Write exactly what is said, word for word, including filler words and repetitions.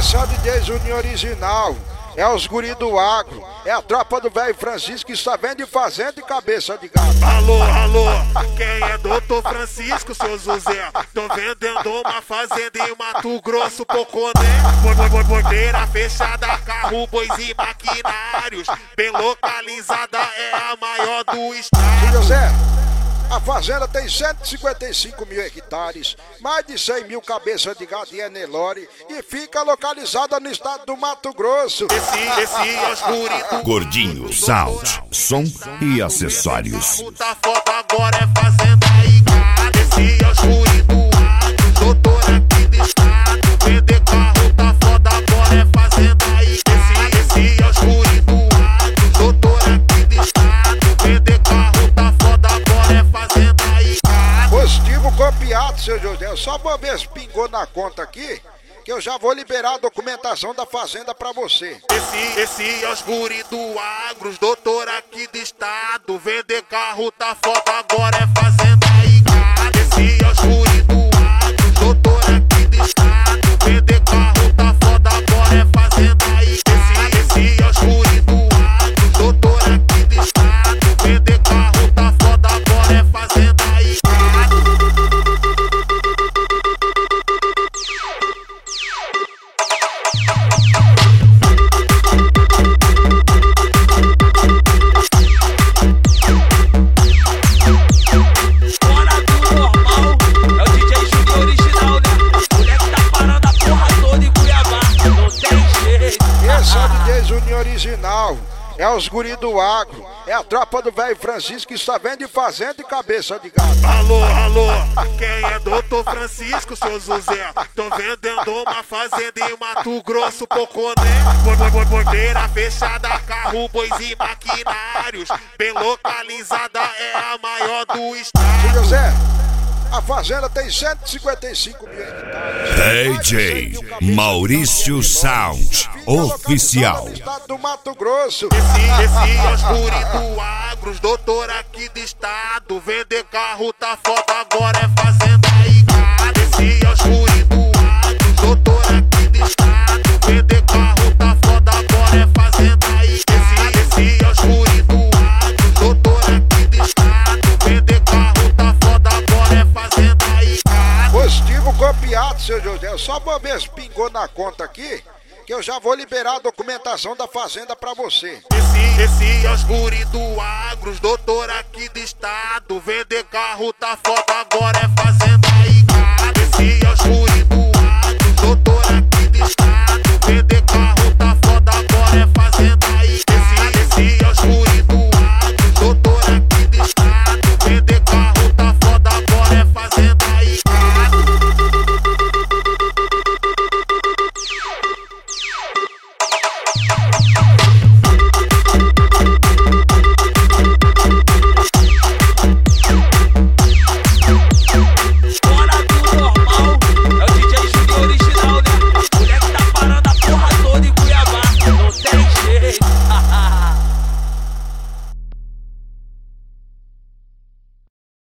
Esse é o D J Juninho original, é os guri do agro, é a tropa do velho Francisco que só vende fazenda e cabeça de gado. Alô, alô, quem é doutor Francisco, seu José? Tô vendendo uma fazenda em Mato Grosso, Poconé. Porteira fechada, carro, bois e maquinários. Bem localizada, é a maior do estado. José, a fazenda tem cento e cinquenta e cinco mil hectares, mais de cem mil cabeças de gado e Nelore e fica localizada no estado do Mato Grosso. Esse, esse é os guri do Gordinho, sound, som e acessórios. Tá foda, agora é fazenda e gado. Esse é os guri do agro, doutor aqui do estado. Vender carro tá foda, agora é fazenda e gado. Esse é os guri do agro, doutor aqui do estado. Vender carro tá foda, agora é fazenda e gado. Positivo copiado, seu José. Só vou ver se pingou na conta aqui, que eu já vou liberar a documentação da fazenda pra você. Esse, esse é os guri do agro, os doutor aqui do estado. Vender carro tá foda, agora é fazenda e gado. Esse é os guri do agro, os doutor aqui do estado. Vender carro tá foda, agora é fazenda e gado. Esse é os guri do agro, os doutor aqui do estado. Vender carro tá foda, agora é fazenda e gado. Esse é o D J Juninho original, é os guri do agro, é a tropa do velho Francisco que só vende fazenda e cabeça de gado. Alô, alô, quem é doutor Francisco, seu José? Tô vendendo uma fazenda em Mato Grosso, Poconé. Porteira fechada, carro, bois e maquinários. Bem localizada, é a maior do estado. José, a fazenda tem cento e cinquenta e cinco mil hectares. D J Maurício Sound Oficial. No estado do Mato Grosso. Esse, esse é os guri do agro, os doutor aqui do estado. Vender carro tá foda, agora é fazenda e gado. Esse é os guri do agro, os doutor aqui do estado. Vender carro tá foda, agora é fazenda e gado. Esse é os guri do agro, os doutor aqui do estado. Vender carro tá foda, agora é fazenda e gado. Positivo copiado, seu José. Só vou ver se pingou na conta aqui, que eu já vou liberar a documentação da fazenda pra você. Esse, esse é os guri do agro, os doutor aqui do estado. Vender carro tá foda, agora é fazenda e gado. Esse é os guri